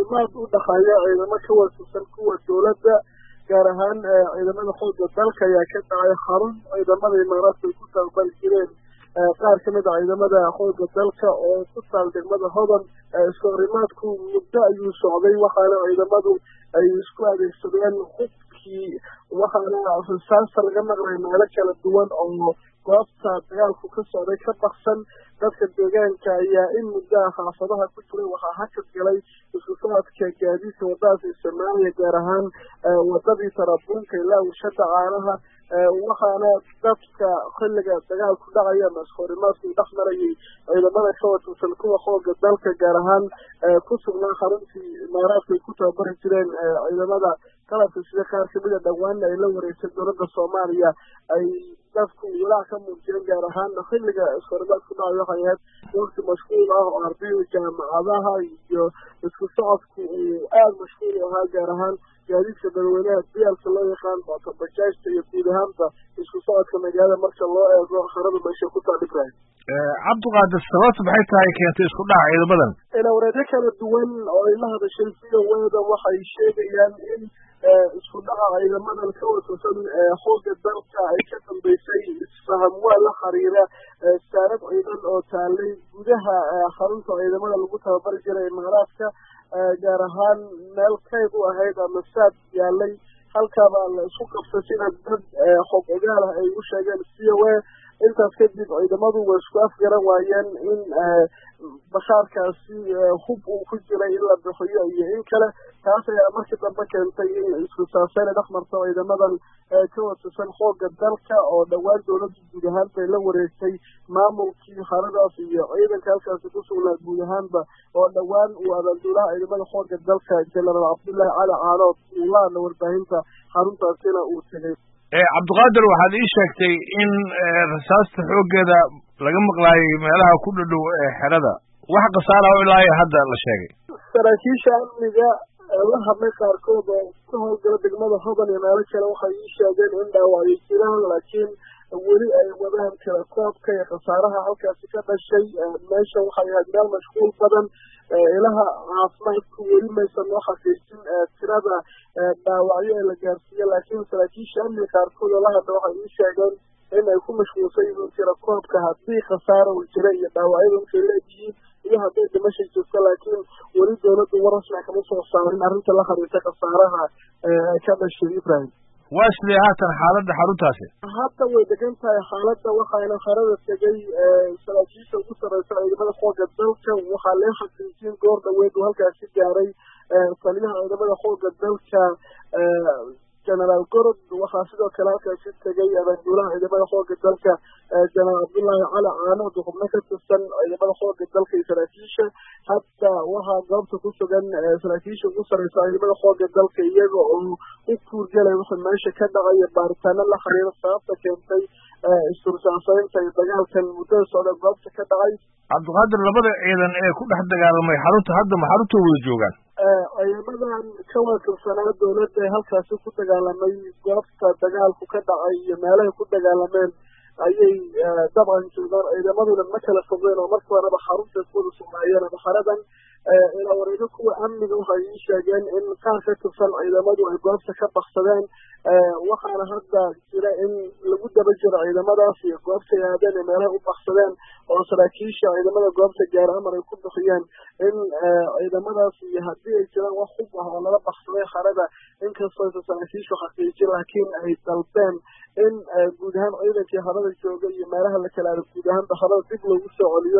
iskahorimaad u dhexeeya ciidamo ka waasisan kuwa dowladda gaar ahaan ciidamada xoogga dalka ayaa ka dhacay xarun ciidamada imaaraadka ay ku tababari jireen qaar ka mid a ciidamada xoogga dalka oo ku taal degmada hodan iskahorimaadku muddo ayuu socday waxaana ciidamadu ay isku adeegsadeen hubkii waxaana rasaasta laga maqlay meelo kala duwan oo goobta dagaalku ka socday ka baksan dadka deegaanka ayaa in muddaha xaafadaha ku jiray waxaa hakad galay isku socodka gaadiidka wadadaas isticmaalaya gaar ahaan wadadii tarabuunka ilaa washada caanaha waxaana dadka xilliga dagaalku dhacaya ama iskahorimaadku dhex marayay ciidamada ka watirsan kuwa xoogga dalka gaar ahaan ku sugnaa xaruntii imaaraadka ay ku tababari jireen ciidamada qalabka sida qaar kamid a dhawaanna ay la wareegtay dowladda soomaaliya ay dadku walaac ka muujiyeen gaar ahaan xilliga iskahorimaadku dhacayo waxay ahayd waqti mashquul ah oo ardayda jaamacadaha iyo isku socodku uu aada mashquul u ahaa gaar ahaan gaadiidka dadweynaha diyaalka loo yaqaan bajaajta iyo guud ahaanba isku socodka magaalada marka loo eego harada meesha ku taalibrahay cabdiqaadir sababta maxay tahay keentay isku dhaca ciidamadan ilawareedyo kala duwan oo ay la hadashay VOAda waxay sheegayaan in isku dhaca ciidamadan ka watirsan xoogga dalka ay ka dambeysay isfaham waa la xiriira saarad ciidan oo taalay gudaha xarunta ciidamada lagu tababari jiray imaaraadka gaar ahaan meel kayd u ahayd ama saad yaalay halkaabaa la isku qabtay sida dad xog ogaal ah ay u sheegeen VOA intaas kadib ciidamadu way isku afgaran waayeen in bashaarkaasi hub uu ku jiray in la bixiyo iyo in kale taas ayaa markii dambe keentay in isku saabsan ay dhex marto ciidamadan ka watirsan xoogga dalka oo dhowaan dowladda guud ahaanba ay la wareegtay maamulkii haradaas iyo ciidanka halkaasi ku sugnaa guud ahaanba oo dhowaan uu abaanduulaha ciidamada xoogga dalka jenaraal cabdullaahi cali caanood uu la hadla warbaahinta xaruntaasina uu tegay cabdiqaadir waxaad ii sheegtay in rasaasta xooggeeda laga maqlaayay meelaha ku dhadhow ee xerada wax khasaara oo ilaa hadda la sheegay saraakiisha amniga la hadlay qaarkood oo ka howlgala degmada hodan iyo meelo kale waxay ii sheegeen in dhaawacyo jiraan laakiin weli ay wadaan kala koobka iyo khasaaraha halkaasi ka dhashay meesha waxay ahayd meel mashquul badan ilaha caafimaadku weli maysan noo xaqiijin tirada dhaawacyo ee la gaarsiiye laakiin saraakiisha amniga qaarkood oo la hadla waxay ii sheegeen in ay ku mashquulsan yihiin tira koobka haddii khasaara uu jira iyo dhaawacyada markay leeyihiin iyo hadday dhimasha jirto laakiin weli dowladdu war rasmi kama soo saarin arrinta la xiriirta khasaaraha ka dhashay Ibrahim waa sidee haatan xaaladda xaruntaasi hadda way degan tahay xaaladda waxaana harada tegay saraakiisha ugu sarreysa ciidamada xoogga dalka waxaa lee xaqiijin goor dhaweed uu halkaasi gaaray taliyaha ciidamada xoogga dalka jenaraal gorod waxaa sidoo kale halkaasi tegay abaanduulaha ciidamada xoogga dalka jenaraal cabdullaahi cali caanood xubno ka tirsan ciidamada xoogga dalka iyo saraakiisha hadda waxaa goobta ku sugan saraakiisha ugu sarreysa ciidamada xoogga dalka iyaga oo u kuurgelay wixii meesha ka dhacaya baaritaano la xiriira sababta keentay istursaansaynta iyo dagaalkan muddada socda goobta ka dhacay cabdiqaadir labada ciidan ee ku dhex dagaalamay xarunta hadda ma xarunta wada joogaan ciidamadan ka watirsanaa dowladda ee halkaasi ku dagaalamay goobta dagaalku ka dhacay iyo meelahay ku dagaalameen ayay dabcan joogaan ciidamaduna ma kala fogeen oo markii horeba xaruntaas wada sugnaayeen ama xaradan ilawareego kuwa amniga waxay ii sheegeen in qaar ka tirsan ciidamadu ay goobta ka baksadeen waxaana hadda jira in lagu daba jiro ciidamadaas iyo goobta ay aadeen ee meelaha u baksadeen oo saraakiisha ciidamada goobta gaara amar ay ku bixiyeen in ciidamadaas iyo haddii ay jiraan wax hub ah oo lala baksaday xarada inkastoo aysan saraakiishu xaqiijin laakiin ay dalbeen in guud ahaan ciidankii harada jooga iyo meelaha la kala aado guud ahaanba harada dib loogu soo celiyo